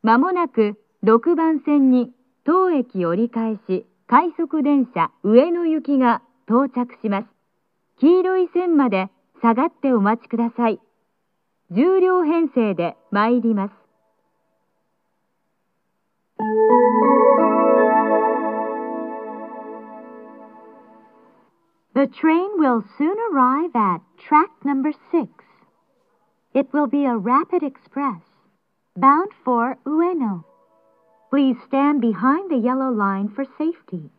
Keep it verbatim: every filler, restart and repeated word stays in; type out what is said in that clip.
まもなくろくばん線に当駅折り返し快速電車上野行きが到着します。黄色い線まで下がってお待ちください。じゅう両編成で参ります。The train will soon arrive at track number six. It will be a rapid express, bound for Ueno. Please stand behind the yellow line for safety.